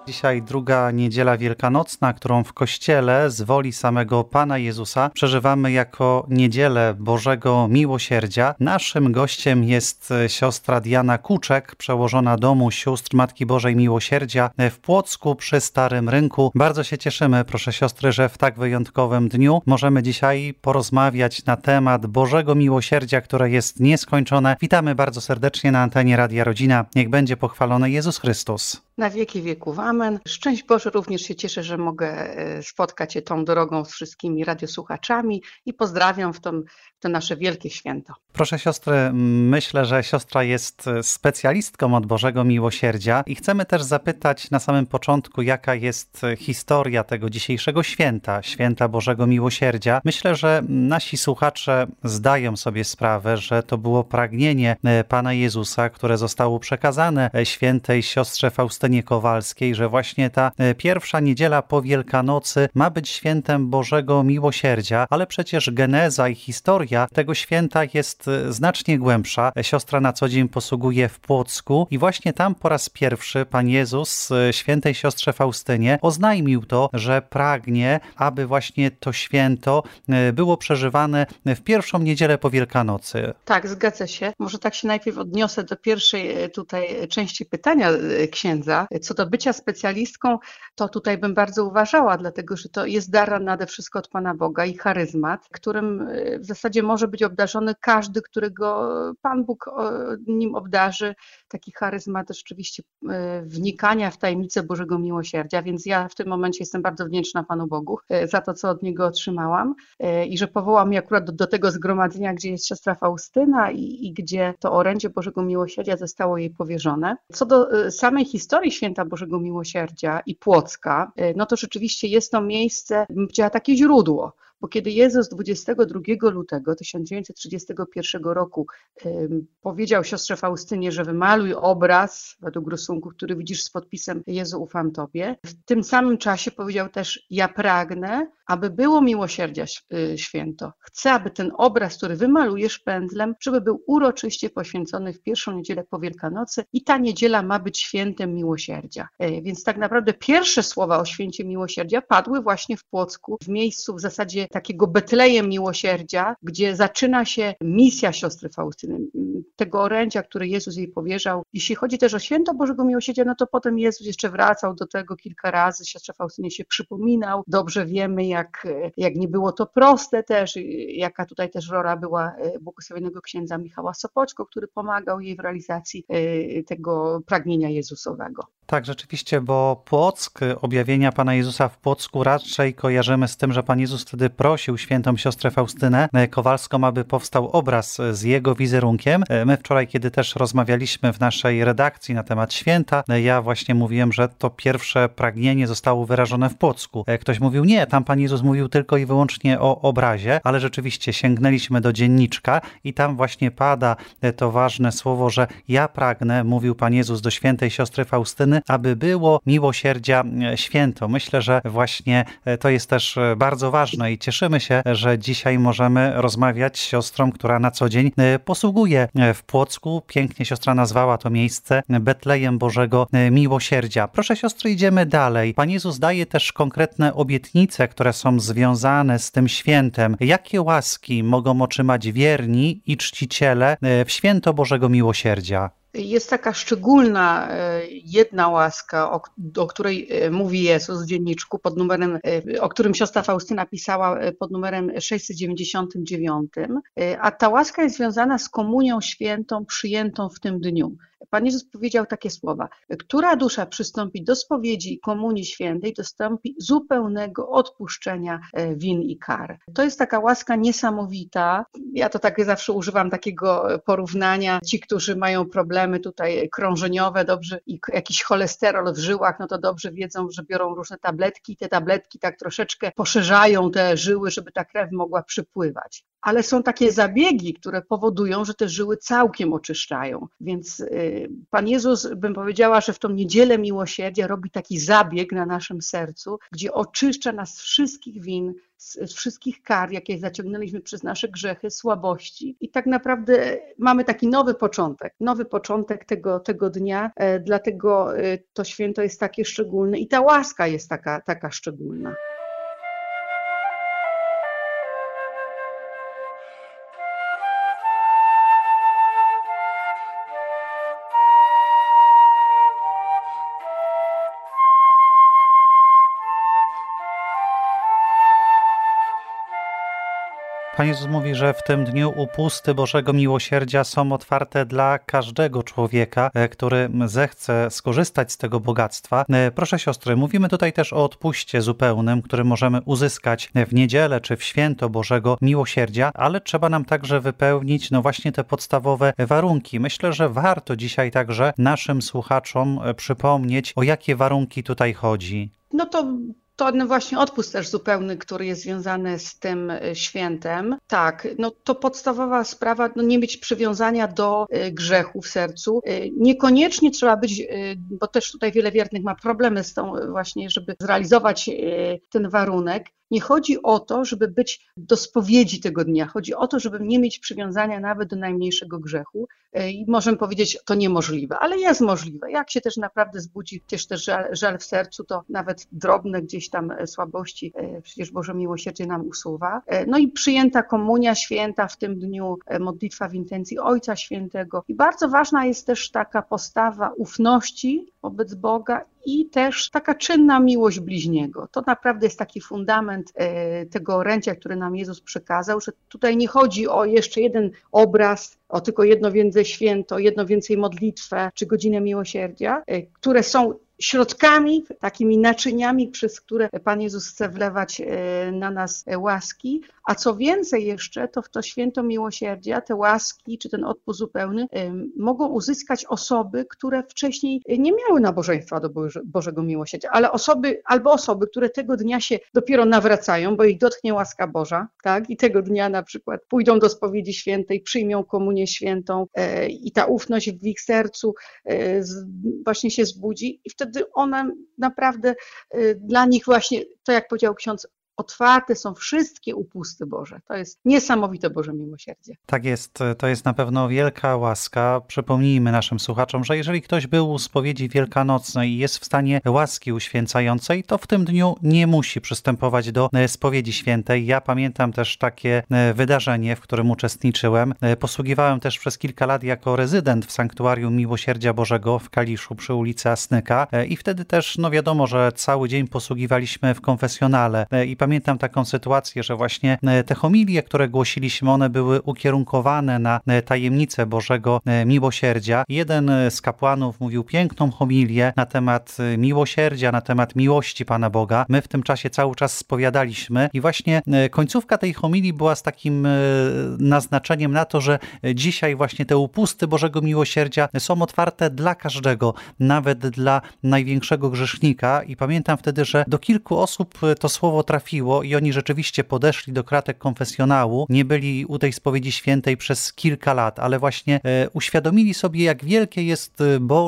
Dzisiaj druga niedziela wielkanocna, którą w Kościele z woli samego Pana Jezusa przeżywamy jako niedzielę Bożego Miłosierdzia. Naszym gościem jest siostra Diana Kuczek, przełożona Domu Sióstr Matki Bożej Miłosierdzia w Płocku przy Starym Rynku. Bardzo się cieszymy, proszę siostry, że w tak wyjątkowym dniu możemy dzisiaj porozmawiać na temat Bożego Miłosierdzia, które jest nieskończone. Witamy bardzo serdecznie na antenie Radia Rodzina. Niech będzie pochwalony Jezus Chrystus. Na wieki wieków, amen. Szczęść Boże, również się cieszę, że mogę spotkać się tą drogą z wszystkimi radiosłuchaczami i pozdrawiam w to nasze wielkie święto. Proszę siostry, myślę, że siostra jest specjalistką od Bożego Miłosierdzia i chcemy też zapytać na samym początku, jaka jest historia tego dzisiejszego święta, święta Bożego Miłosierdzia. Myślę, że nasi słuchacze zdają sobie sprawę, że to było pragnienie Pana Jezusa, które zostało przekazane świętej siostrze Faustynie Kowalskiej, że właśnie ta pierwsza niedziela po Wielkanocy ma być świętem Bożego Miłosierdzia, ale przecież geneza i historia tego święta jest znacznie głębsza. Siostra na co dzień posługuje w Płocku i właśnie tam po raz pierwszy Pan Jezus świętej siostrze Faustynie oznajmił to, że pragnie, aby właśnie to święto było przeżywane w pierwszą niedzielę po Wielkanocy. Tak, zgadza się. Może tak się najpierw odniosę do pierwszej tutaj części pytania księdza. Co do bycia specjalistką, to tutaj bym bardzo uważała, dlatego że to jest dar nade wszystko od Pana Boga i charyzmat, którym w zasadzie może być obdarzony każdy, którego Pan Bóg nim obdarzy. Taki charyzmat rzeczywiście wnikania w tajemnicę Bożego Miłosierdzia, więc ja w tym momencie jestem bardzo wdzięczna Panu Bogu za to, co od Niego otrzymałam i że powołał mnie akurat do tego zgromadzenia, gdzie jest siostra Faustyna i gdzie to orędzie Bożego Miłosierdzia zostało jej powierzone. Co do samej historii święta Bożego Miłosierdzia i Płocka, no to rzeczywiście jest to miejsce, bym powiedziała, takie źródło. Bo kiedy Jezus 22 lutego 1931 roku powiedział siostrze Faustynie, że wymaluj obraz według rysunku, który widzisz z podpisem Jezu, ufam Tobie, w tym samym czasie powiedział też: ja pragnę, aby było miłosierdzia święto. Chcę, aby ten obraz, który wymalujesz pędzlem, żeby był uroczyście poświęcony w pierwszą niedzielę po Wielkanocy i ta niedziela ma być świętem miłosierdzia. Więc tak naprawdę pierwsze słowa o święcie miłosierdzia padły właśnie w Płocku, w miejscu w zasadzie takiego Betlejem miłosierdzia, gdzie zaczyna się misja siostry Faustyny, tego orędzia, które Jezus jej powierzał. Jeśli chodzi też o święto Bożego Miłosierdzia, no to potem Jezus jeszcze wracał do tego kilka razy, siostrze Faustynie się przypominał. Dobrze wiemy, jak nie było to proste też, jaka tutaj też rola była błogosławionego księdza Michała Sopoćko, który pomagał jej w realizacji tego pragnienia Jezusowego. Tak, rzeczywiście, bo Płock, objawienia Pana Jezusa w Płocku raczej kojarzymy z tym, że Pan Jezus wtedy prosił świętą siostrę Faustynę Kowalską, aby powstał obraz z jego wizerunkiem. My wczoraj, kiedy też rozmawialiśmy w naszej redakcji na temat święta, ja właśnie mówiłem, że to pierwsze pragnienie zostało wyrażone w Płocku. Ktoś mówił, nie, tam Pan Jezus mówił tylko i wyłącznie o obrazie, ale rzeczywiście sięgnęliśmy do dzienniczka i tam właśnie pada to ważne słowo, że ja pragnę, mówił Pan Jezus do świętej siostry Faustyny, aby było miłosierdzia święto. Myślę, że właśnie to jest też bardzo ważne i cieszymy się, że dzisiaj możemy rozmawiać z siostrą, która na co dzień posługuje w Płocku. Pięknie siostra nazwała to miejsce Betlejem Bożego Miłosierdzia. Proszę siostry, idziemy dalej. Pan Jezus daje też konkretne obietnice, które są związane z tym świętem. Jakie łaski mogą otrzymać wierni i czciciele w święto Bożego Miłosierdzia? Jest taka szczególna jedna łaska, o której mówi Jezus w dzienniczku pod numerem, o którym siostra Faustyna pisała pod numerem 699, a ta łaska jest związana z komunią świętą przyjętą w tym dniu. Pan Jezus powiedział takie słowa: która dusza przystąpi do spowiedzi i komunii świętej, dostąpi zupełnego odpuszczenia win i kar. To jest taka łaska niesamowita. Ja to tak zawsze używam takiego porównania. Ci, którzy mają problemy tutaj krążeniowe, dobrze, i jakiś cholesterol w żyłach, no to dobrze wiedzą, że biorą różne tabletki i te tabletki tak troszeczkę poszerzają te żyły, żeby ta krew mogła przypływać. ale są takie zabiegi, które powodują, że te żyły całkiem oczyszczają. Więc Pan Jezus, bym powiedziała, że w tą niedzielę miłosierdzia robi taki zabieg na naszym sercu, gdzie oczyszcza nas z wszystkich win, z wszystkich kar, jakie zaciągnęliśmy przez nasze grzechy, słabości. I tak naprawdę mamy taki nowy początek tego dnia, dlatego to święto jest takie szczególne i ta łaska jest taka szczególna. Pan Jezus mówi, że w tym dniu upusty Bożego Miłosierdzia są otwarte dla każdego człowieka, który zechce skorzystać z tego bogactwa. Proszę siostry, mówimy tutaj też o odpuście zupełnym, który możemy uzyskać w niedzielę czy w święto Bożego Miłosierdzia, ale trzeba nam także wypełnić właśnie te podstawowe warunki. Myślę, że warto dzisiaj także naszym słuchaczom przypomnieć, o jakie warunki tutaj chodzi. To właśnie odpust też zupełny, który jest związany z tym świętem. Tak, to podstawowa sprawa, nie mieć przywiązania do grzechu w sercu. Niekoniecznie trzeba być, bo też tutaj wiele wiernych ma problemy z tą właśnie, żeby zrealizować ten warunek. Nie chodzi o to, żeby być do spowiedzi tego dnia. Chodzi o to, żeby nie mieć przywiązania nawet do najmniejszego grzechu. I możemy powiedzieć, to niemożliwe, ale jest możliwe. Jak się też naprawdę zbudzi też żal w sercu, to nawet drobne gdzieś tam słabości, przecież Boże Miłosierdzie nam usuwa. No i przyjęta komunia święta w tym dniu, modlitwa w intencji Ojca Świętego. I bardzo ważna jest też taka postawa ufności wobec Boga i też taka czynna miłość bliźniego. To naprawdę jest taki fundament tego orędzia, który nam Jezus przekazał, że tutaj nie chodzi o jeszcze jeden obraz, o tylko jedno więcej święto, jedno więcej modlitwę czy godzinę miłosierdzia, które są środkami, takimi naczyniami, przez które Pan Jezus chce wlewać na nas łaski, a co więcej jeszcze, to w to święto miłosierdzia, te łaski, czy ten odpust zupełny mogą uzyskać osoby, które wcześniej nie miały nabożeństwa do Bożego Miłosierdzia, ale osoby, które tego dnia się dopiero nawracają, bo ich dotknie łaska Boża, tak? I tego dnia na przykład pójdą do spowiedzi świętej, przyjmą komunię świętą i ta ufność w ich sercu właśnie się zbudzi i wtedy ona naprawdę dla nich właśnie, to jak powiedział ksiądz, otwarte są wszystkie upusty Boże. To jest niesamowite Boże miłosierdzie. Tak jest, to jest na pewno wielka łaska. Przypomnijmy naszym słuchaczom, że jeżeli ktoś był u spowiedzi wielkanocnej i jest w stanie łaski uświęcającej, to w tym dniu nie musi przystępować do spowiedzi świętej. Ja pamiętam też takie wydarzenie, w którym uczestniczyłem. Posługiwałem też przez kilka lat jako rezydent w Sanktuarium Miłosierdzia Bożego w Kaliszu przy ulicy Asnyka i wtedy też, wiadomo, że cały dzień posługiwaliśmy w konfesjonale i pamiętam taką sytuację, że właśnie te homilie, które głosiliśmy, one były ukierunkowane na tajemnicę Bożego Miłosierdzia. Jeden z kapłanów mówił piękną homilię na temat miłosierdzia, na temat miłości Pana Boga. My w tym czasie cały czas spowiadaliśmy i właśnie końcówka tej homilii była z takim naznaczeniem na to, że dzisiaj właśnie te upusty Bożego Miłosierdzia są otwarte dla każdego, nawet dla największego grzesznika i pamiętam wtedy, że do kilku osób to słowo trafiło i oni rzeczywiście podeszli do kratek konfesjonału, nie byli u tej spowiedzi świętej przez kilka lat, ale właśnie uświadomili sobie, jak wielkie jest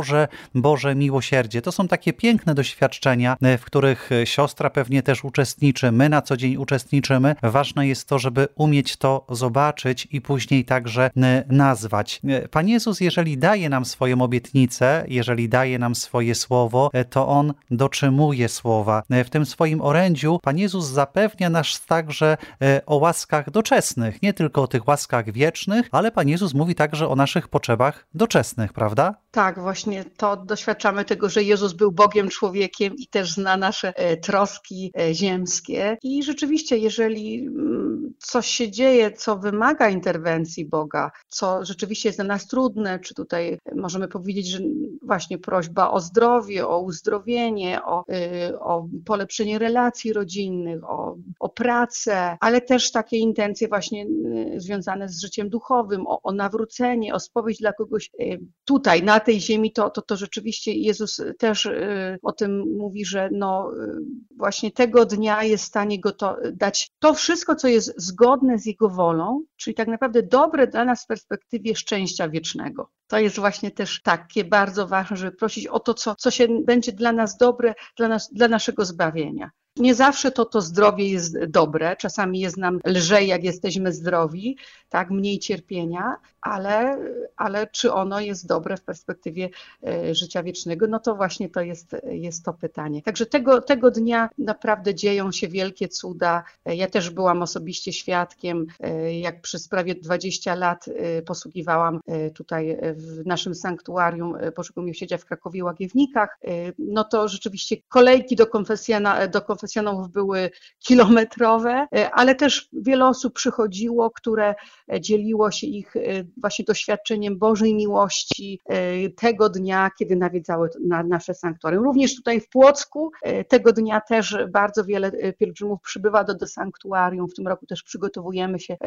Boże miłosierdzie. To są takie piękne doświadczenia, w których siostra pewnie też uczestniczy, my na co dzień uczestniczymy. Ważne jest to, żeby umieć to zobaczyć i później także nazwać. Pan Jezus, jeżeli daje nam swoją obietnicę, jeżeli daje nam swoje słowo, to On dotrzymuje słowa. W tym swoim orędziu Pan Jezus zapewnia nas także o łaskach doczesnych, nie tylko o tych łaskach wiecznych, ale Pan Jezus mówi także o naszych potrzebach doczesnych, prawda? Tak, właśnie to doświadczamy tego, że Jezus był Bogiem, człowiekiem i też zna nasze troski ziemskie. I rzeczywiście, jeżeli coś się dzieje, co wymaga interwencji Boga, co rzeczywiście jest dla nas trudne, czy tutaj możemy powiedzieć, że właśnie prośba o zdrowie, o uzdrowienie, o polepszenie relacji rodzinnych, o pracę, ale też takie intencje właśnie związane z życiem duchowym, o nawrócenie, o spowiedź dla kogoś tutaj, tej ziemi, to rzeczywiście Jezus też o tym mówi, że właśnie tego dnia jest w stanie dać to wszystko, co jest zgodne z Jego wolą, czyli tak naprawdę dobre dla nas w perspektywie szczęścia wiecznego. To jest właśnie też takie bardzo ważne, żeby prosić o to, co się będzie dla nas dobre, dla naszego zbawienia. Nie zawsze to zdrowie jest dobre, czasami jest nam lżej, jak jesteśmy zdrowi, tak, mniej cierpienia, ale czy ono jest dobre w perspektywie życia wiecznego, no to właśnie to jest to pytanie. Także tego dnia naprawdę dzieją się wielkie cuda. Ja też byłam osobiście świadkiem, jak przez prawie 20 lat posługiwałam tutaj w naszym sanktuarium Bożego Miłosierdzia w Krakowie Łagiewnikach, no to rzeczywiście kolejki do konfesjonałów były kilometrowe, ale też wiele osób przychodziło, które dzieliło się ich właśnie doświadczeniem Bożej miłości tego dnia, kiedy nawiedzały nasze sanktuarium. Również tutaj w Płocku tego dnia też bardzo wiele pielgrzymów przybywa do sanktuarium. W tym roku też przygotowujemy się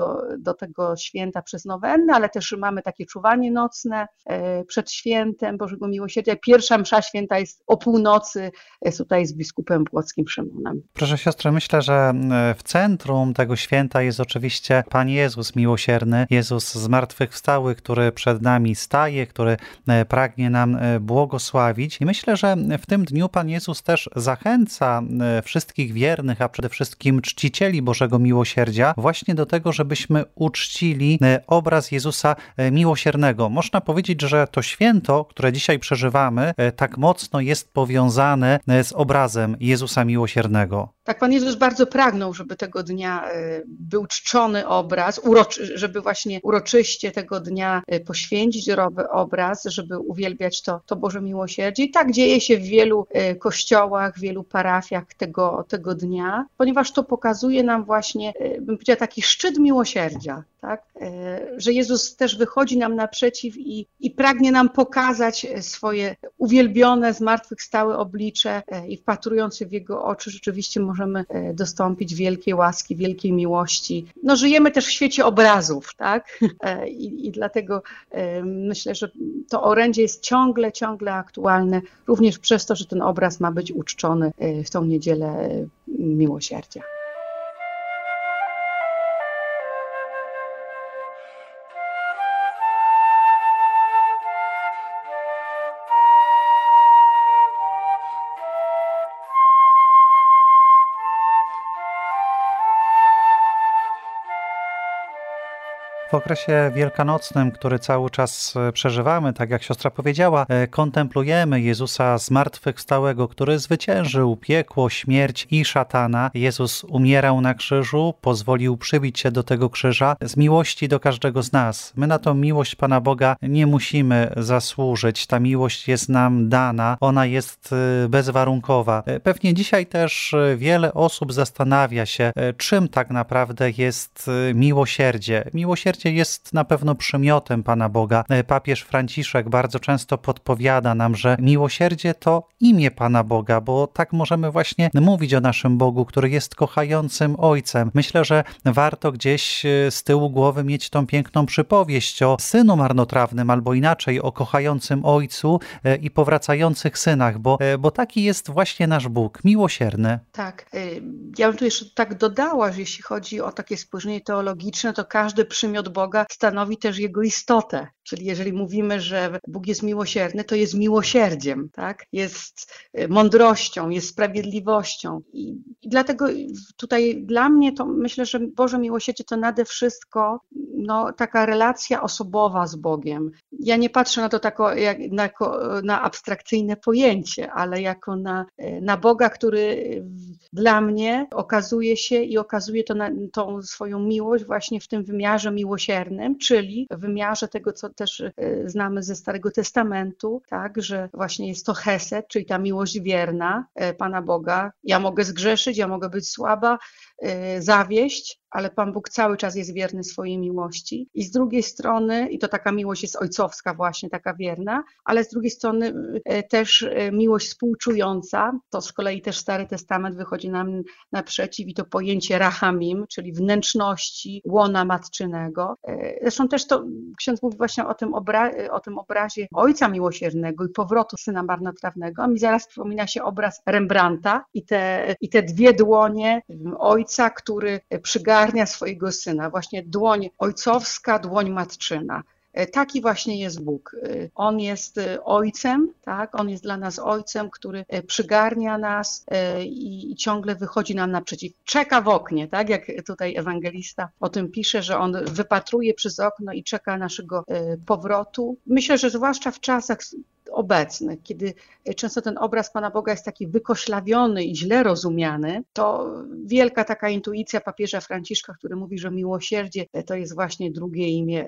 do tego święta przez nowennę, ale też mamy takie czuwanie nocne przed świętem Bożego Miłosierdzia. Pierwsza msza święta jest o północy tutaj z biskupem płockim Szymonem. Proszę siostry, myślę, że w centrum tego święta jest oczywiście Pan Jezus miłosierny, Jezus zmartwychwstały, który przed nami staje, który pragnie nam błogosławić. I myślę, że w tym dniu Pan Jezus też zachęca wszystkich wiernych, a przede wszystkim czcicieli Bożego Miłosierdzia właśnie do tego, żebyśmy uczcili obraz Jezusa miłosiernego. Można powiedzieć, że to święto, które dzisiaj przeżywamy, tak mocno jest powiązane z obrazem Jezusa miłosiernego. Tak, Pan Jezus bardzo pragnął, żeby tego dnia był czczony obraz, żeby właśnie uroczyście tego dnia poświęcić obraz, żeby uwielbiać to Boże Miłosierdzie. I tak dzieje się w wielu kościołach, w wielu parafiach tego dnia, ponieważ to pokazuje nam właśnie, bym powiedziała, taki szczyt miłosierdzia, tak? Że Jezus też wychodzi nam naprzeciw i pragnie nam pokazać swoje uwielbione, zmartwychwstałe oblicze i wpatrując się w Jego oczy rzeczywiście możemy dostąpić wielkiej łaski, wielkiej miłości. No, żyjemy też w świecie obrazów, tak? I dlatego myślę, że to orędzie jest ciągle aktualne, również przez to, że ten obraz ma być uczczony w tą niedzielę miłosierdzia. W okresie wielkanocnym, który cały czas przeżywamy, tak jak siostra powiedziała, kontemplujemy Jezusa zmartwychwstałego, który zwyciężył piekło, śmierć i szatana. Jezus umierał na krzyżu, pozwolił przybić się do tego krzyża z miłości do każdego z nas. My na tą miłość Pana Boga nie musimy zasłużyć. Ta miłość jest nam dana, ona jest bezwarunkowa. Pewnie dzisiaj też wiele osób zastanawia się, czym tak naprawdę jest miłosierdzie. Miłosierdzie jest na pewno przymiotem Pana Boga. Papież Franciszek bardzo często podpowiada nam, że miłosierdzie to imię Pana Boga, bo tak możemy właśnie mówić o naszym Bogu, który jest kochającym Ojcem. Myślę, że warto gdzieś z tyłu głowy mieć tą piękną przypowieść o synu marnotrawnym, albo inaczej o kochającym Ojcu i powracających synach, bo taki jest właśnie nasz Bóg, miłosierny. Tak. Ja bym tu jeszcze tak dodała, że jeśli chodzi o takie spojrzenie teologiczne, to każdy przymiot Boga stanowi też Jego istotę. Czyli jeżeli mówimy, że Bóg jest miłosierny, to jest miłosierdziem, tak? Jest mądrością, jest sprawiedliwością. I dlatego tutaj dla mnie to myślę, że Boże miłosierdzie to nade wszystko taka relacja osobowa z Bogiem. Ja nie patrzę na to na abstrakcyjne pojęcie, ale jako na Boga, który dla mnie okazuje się i okazuje tą swoją miłość właśnie w tym wymiarze miłosiernym, czyli w wymiarze tego, co też znamy ze Starego Testamentu, tak, że właśnie jest to chesed, czyli ta miłość wierna Pana Boga. Ja mogę zgrzeszyć, ja mogę być słaba, zawieść, ale Pan Bóg cały czas jest wierny swojej miłości. I z drugiej strony, i to taka miłość jest ojcowska właśnie, taka wierna, ale z drugiej strony też miłość współczująca, to z kolei też Stary Testament wychodzi nam naprzeciw i to pojęcie rachamim, czyli wnętrzności łona matczynego. Zresztą też to ksiądz mówi właśnie o tym obrazie Ojca Miłosiernego i powrotu Syna Marnotrawnego, a mi zaraz przypomina się obraz Rembrandta i te dwie dłonie Ojca, który przygarnia swojego Syna. Właśnie dłoń ojcowska, dłoń matczyna. Taki właśnie jest Bóg. On jest Ojcem, tak? On jest dla nas Ojcem, który przygarnia nas i ciągle wychodzi nam naprzeciw. Czeka w oknie, tak? Jak tutaj ewangelista o tym pisze, że On wypatruje przez okno i czeka naszego powrotu. Myślę, że zwłaszcza w czasach obecnych, kiedy często ten obraz Pana Boga jest taki wykoślawiony i źle rozumiany, to wielka taka intuicja papieża Franciszka, który mówi, że miłosierdzie to jest właśnie drugie imię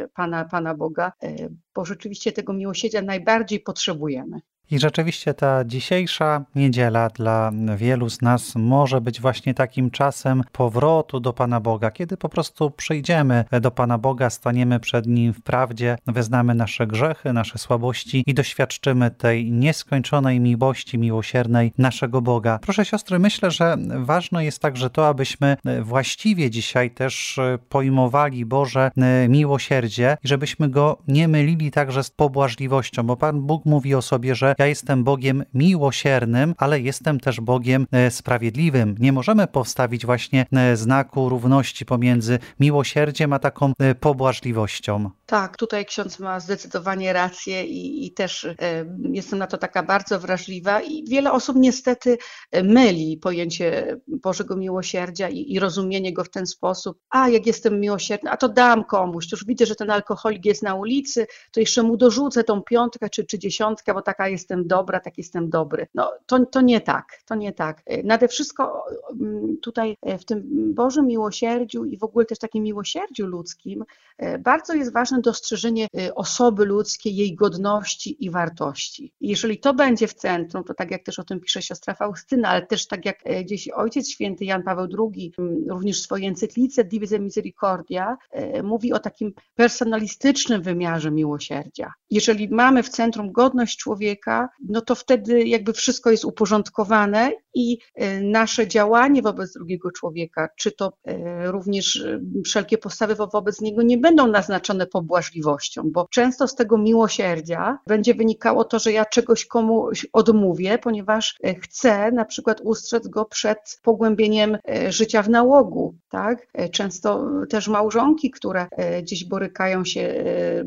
Pana Boga, bo rzeczywiście tego miłosierdzia najbardziej potrzebujemy. I rzeczywiście ta dzisiejsza niedziela dla wielu z nas może być właśnie takim czasem powrotu do Pana Boga, kiedy po prostu przyjdziemy do Pana Boga, staniemy przed Nim w prawdzie, wyznamy nasze grzechy, nasze słabości i doświadczymy tej nieskończonej miłości miłosiernej naszego Boga. Proszę siostry, myślę, że ważne jest także to, abyśmy właściwie dzisiaj też pojmowali Boże miłosierdzie i żebyśmy Go nie mylili także z pobłażliwością, bo Pan Bóg mówi o sobie, że ja jestem Bogiem miłosiernym, ale jestem też Bogiem sprawiedliwym. Nie możemy postawić właśnie znaku równości pomiędzy miłosierdziem a taką pobłażliwością. Tak, tutaj ksiądz ma zdecydowanie rację i też jestem na to taka bardzo wrażliwa i wiele osób niestety myli pojęcie Bożego miłosierdzia i rozumienie go w ten sposób. A jak jestem miłosierny, a to dam komuś, to już widzę, że ten alkoholik jest na ulicy, to jeszcze mu dorzucę tą piątkę czy dziesiątkę, bo taka jestem dobra, tak jestem dobry. No to nie tak, to nie tak. Nade wszystko tutaj w tym Bożym miłosierdziu i w ogóle też takim miłosierdziu ludzkim bardzo jest ważne dostrzeżenie osoby ludzkiej, jej godności i wartości. I jeżeli to będzie w centrum, to tak jak też o tym pisze siostra Faustyna, ale też tak jak gdzieś Ojciec Święty Jan Paweł II, również w swojej encyklice Divise Misericordia, mówi o takim personalistycznym wymiarze miłosierdzia. Jeżeli mamy w centrum godność człowieka, no to wtedy jakby wszystko jest uporządkowane i nasze działanie wobec drugiego człowieka, czy to również wszelkie postawy wobec niego nie będą naznaczone pobłażliwością, bo często z tego miłosierdzia będzie wynikało to, że ja czegoś komuś odmówię, ponieważ chcę na przykład ustrzec go przed pogłębieniem życia w nałogu, tak? Często też małżonki, które gdzieś borykają się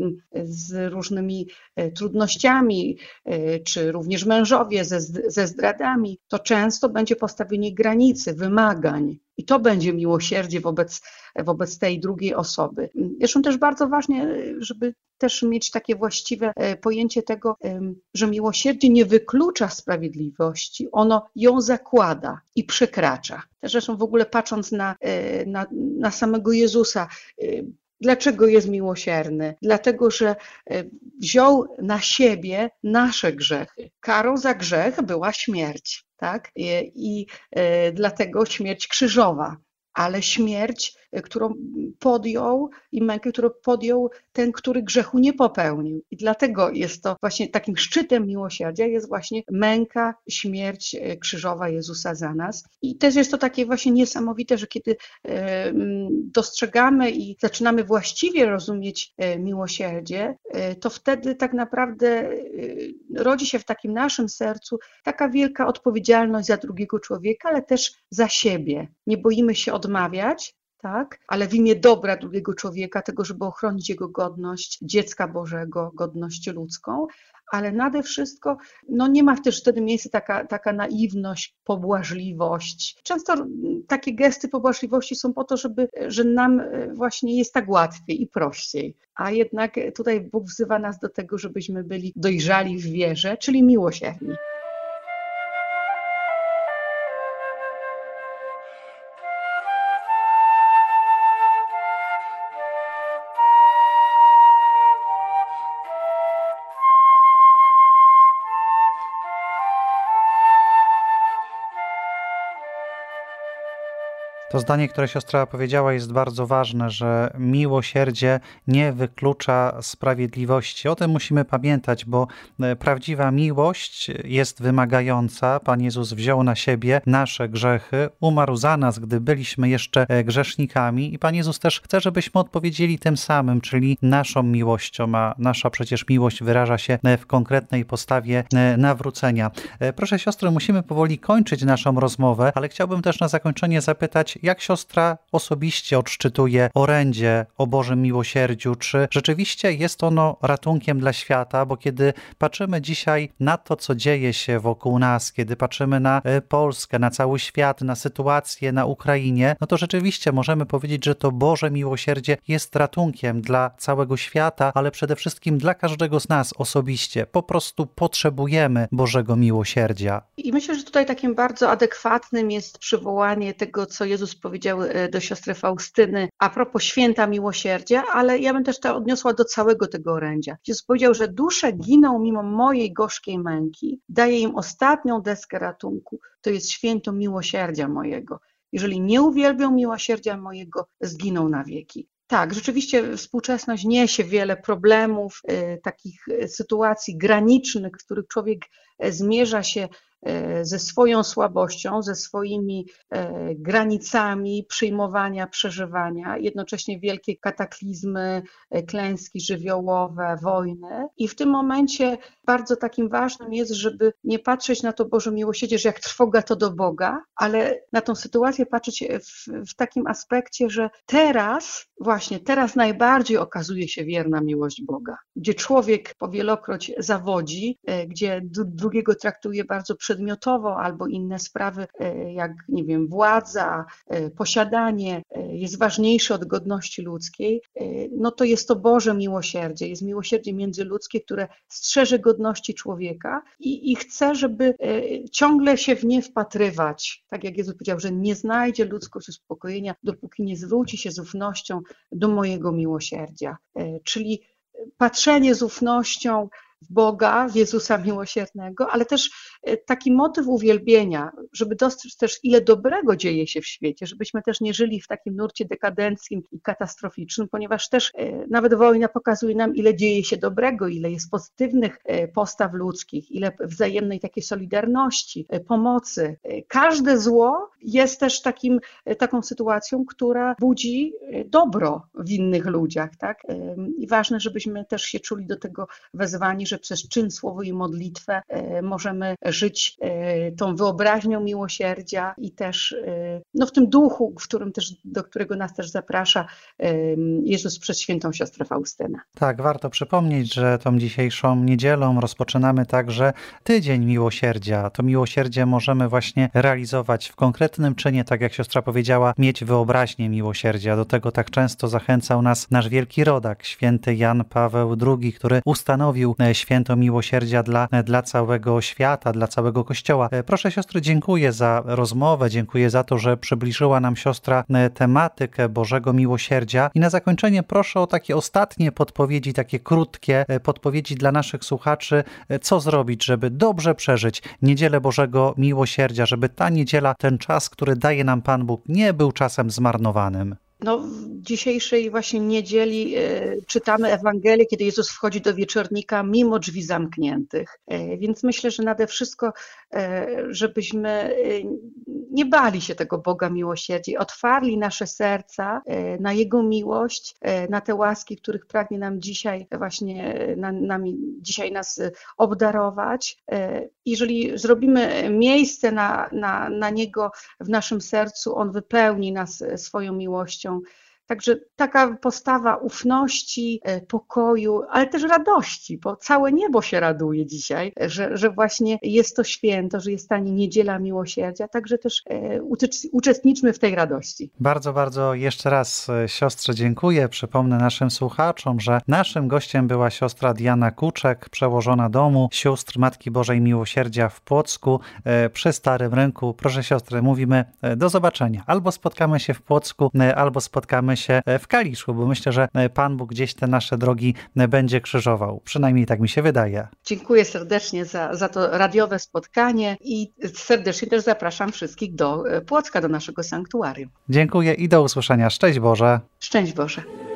z różnymi trudnościami, czy również mężowie ze zdradami, to często będzie postawienie granicy, wymagań. I to będzie miłosierdzie wobec tej drugiej osoby. Zresztą też bardzo ważne, żeby też mieć takie właściwe pojęcie tego, że miłosierdzie nie wyklucza sprawiedliwości, ono ją zakłada i przekracza. Zresztą w ogóle patrząc na samego Jezusa, dlaczego jest miłosierny? Dlatego, że wziął na siebie nasze grzechy. Karą za grzech była śmierć, tak? I dlatego śmierć krzyżowa. Ale śmierć, którą podjął i mękę, którą podjął ten, który grzechu nie popełnił. I dlatego jest to właśnie takim szczytem miłosierdzia jest właśnie męka, śmierć krzyżowa Jezusa za nas. I też jest to takie właśnie niesamowite, że kiedy dostrzegamy i zaczynamy właściwie rozumieć miłosierdzie, to wtedy tak naprawdę rodzi się w takim naszym sercu taka wielka odpowiedzialność za drugiego człowieka, ale też za siebie. Nie boimy się odmawiać, tak? Ale w imię dobra drugiego człowieka, tego, żeby ochronić jego godność, dziecka Bożego, godność ludzką, ale nade wszystko nie ma też wtedy miejsca taka naiwność, pobłażliwość. Często takie gesty pobłażliwości są po to, że nam właśnie jest tak łatwiej i prościej. A jednak tutaj Bóg wzywa nas do tego, żebyśmy byli dojrzali w wierze, czyli miłosierni. To zdanie, które siostra powiedziała, jest bardzo ważne, że miłosierdzie nie wyklucza sprawiedliwości. O tym musimy pamiętać, bo prawdziwa miłość jest wymagająca. Pan Jezus wziął na siebie nasze grzechy, umarł za nas, gdy byliśmy jeszcze grzesznikami i Pan Jezus też chce, żebyśmy odpowiedzieli tym samym, czyli naszą miłością, a nasza przecież miłość wyraża się w konkretnej postawie nawrócenia. Proszę siostry, musimy powoli kończyć naszą rozmowę, ale chciałbym też na zakończenie zapytać, jak siostra osobiście odczytuje orędzie o Bożym miłosierdziu? Czy rzeczywiście jest ono ratunkiem dla świata? Bo kiedy patrzymy dzisiaj na to, co dzieje się wokół nas, kiedy patrzymy na Polskę, na cały świat, na sytuację na Ukrainie, no to rzeczywiście możemy powiedzieć, że to Boże miłosierdzie jest ratunkiem dla całego świata, ale przede wszystkim dla każdego z nas osobiście. Po prostu potrzebujemy Bożego miłosierdzia. I myślę, że tutaj takim bardzo adekwatnym jest przywołanie tego, co Jezus powiedział do siostry Faustyny a propos święta miłosierdzia, ale ja bym też to odniosła do całego tego orędzia. Jezus powiedział, że dusze giną mimo mojej gorzkiej męki, daję im ostatnią deskę ratunku, to jest święto miłosierdzia mojego. Jeżeli nie uwielbią miłosierdzia mojego, zginą na wieki. Tak, rzeczywiście współczesność niesie wiele problemów, takich sytuacji granicznych, w których człowiek zmierza się ze swoją słabością, ze swoimi granicami przyjmowania, przeżywania, jednocześnie wielkie kataklizmy, klęski żywiołowe, wojny. I w tym momencie bardzo takim ważnym jest, żeby nie patrzeć na to Boże miłosierdzie, że jak trwoga to do Boga, ale na tą sytuację patrzeć w takim aspekcie, że teraz najbardziej okazuje się wierna miłość Boga, gdzie człowiek powielokroć zawodzi, gdzie drugiego traktuje bardzo przedmiotowo albo inne sprawy, jak nie wiem, władza, posiadanie jest ważniejsze od godności ludzkiej, no to jest to Boże miłosierdzie, jest miłosierdzie międzyludzkie, które strzeże godności człowieka i chce, żeby ciągle się w nie wpatrywać. Tak jak Jezus powiedział, że nie znajdzie ludzkość uspokojenia, dopóki nie zwróci się z ufnością do mojego miłosierdzia. Czyli patrzenie z ufnością w Boga, w Jezusa miłosiernego, ale też taki motyw uwielbienia, żeby dostrzec też, ile dobrego dzieje się w świecie, żebyśmy też nie żyli w takim nurcie dekadenckim i katastroficznym, ponieważ też nawet wojna pokazuje nam, ile dzieje się dobrego, ile jest pozytywnych postaw ludzkich, ile wzajemnej takiej solidarności, pomocy. Każde zło jest też taką sytuacją, która budzi dobro w innych ludziach, tak? I ważne, żebyśmy też się czuli do tego wezwani, że przez czyn, słowo i modlitwę możemy żyć tą wyobraźnią miłosierdzia i też w tym duchu, do którego nas też zaprasza Jezus przez świętą siostrę Faustynę. Tak, warto przypomnieć, że tą dzisiejszą niedzielą rozpoczynamy także Tydzień Miłosierdzia. To miłosierdzie możemy właśnie realizować w konkretnym czynie, tak jak siostra powiedziała, mieć wyobraźnię miłosierdzia. Do tego tak często zachęcał nas nasz wielki rodak, święty Jan Paweł II, który ustanowił święto miłosierdzia dla całego świata, dla całego Kościoła. Proszę siostry, dziękuję za rozmowę, dziękuję za to, że przybliżyła nam siostra tematykę Bożego Miłosierdzia i na zakończenie proszę o takie ostatnie podpowiedzi, takie krótkie podpowiedzi dla naszych słuchaczy, co zrobić, żeby dobrze przeżyć Niedzielę Bożego Miłosierdzia, żeby ta niedziela, ten czas, który daje nam Pan Bóg, nie był czasem zmarnowanym. W dzisiejszej właśnie niedzieli czytamy Ewangelię, kiedy Jezus wchodzi do wieczornika mimo drzwi zamkniętych. Więc myślę, że nade wszystko, żebyśmy nie bali się tego Boga miłosierdzia, otwarli nasze serca na Jego miłość, na te łaski, których pragnie nam dzisiaj dzisiaj nas obdarować. Jeżeli zrobimy miejsce na Niego w naszym sercu, On wypełni nas swoją miłością. Także taka postawa ufności, pokoju, ale też radości, bo całe niebo się raduje dzisiaj, że właśnie jest to święto, że jest ta niedziela miłosierdzia, także też uczestniczmy w tej radości. Bardzo, bardzo jeszcze raz siostrze dziękuję. Przypomnę naszym słuchaczom, że naszym gościem była siostra Diana Kuczek, przełożona domu sióstr Matki Bożej Miłosierdzia w Płocku przy Starym Rynku. Proszę siostry, mówimy do zobaczenia. Albo spotkamy się w Płocku, albo spotkamy się w Kaliszu, bo myślę, że Pan Bóg gdzieś te nasze drogi będzie krzyżował. Przynajmniej tak mi się wydaje. Dziękuję serdecznie za to radiowe spotkanie i serdecznie też zapraszam wszystkich do Płocka, do naszego sanktuarium. Dziękuję i do usłyszenia. Szczęść Boże. Szczęść Boże.